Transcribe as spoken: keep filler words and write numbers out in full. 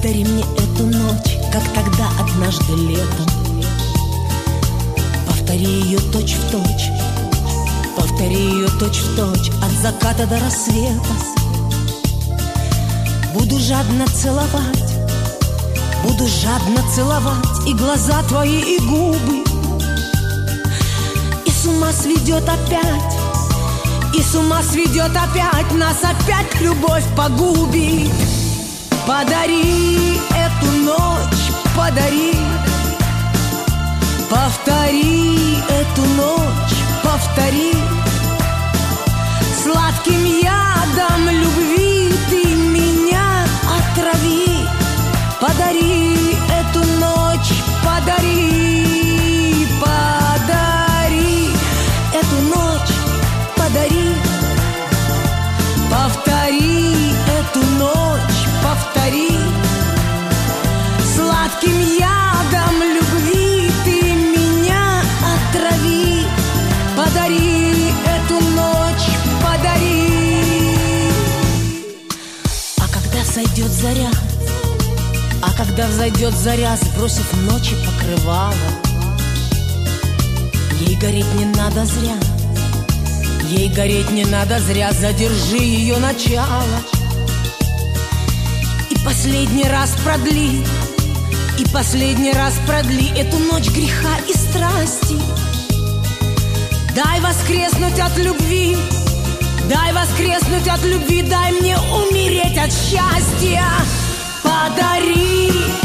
Повтори мне эту ночь, как тогда однажды летом. Повтори ее точь в точь, повтори ее точь в точь, от заката до рассвета. Буду жадно целовать, буду жадно целовать и глаза твои, и губы. И с ума сведет опять, и с ума сведет опять, нас опять любовь погубит. Подари эту ночь, подари, повтори эту ночь, повтори. Сладким ядом любви ты меня отрави. Подари эту ночь, подари, подари эту ночь, подари. Повтори эту ночь, повтори. Сладким ядом любви ты меня отрави. Подари эту ночь, подари. А когда сойдет заря, а когда взойдет заря, сбросив ночи покрывало, ей гореть не надо зря, ей гореть не надо зря, задержи ее начало. И последний раз продли, и последний раз продли эту ночь греха и страсти. Дай воскреснуть от любви, дай воскреснуть от любви, дай мне умереть от счастья. Подари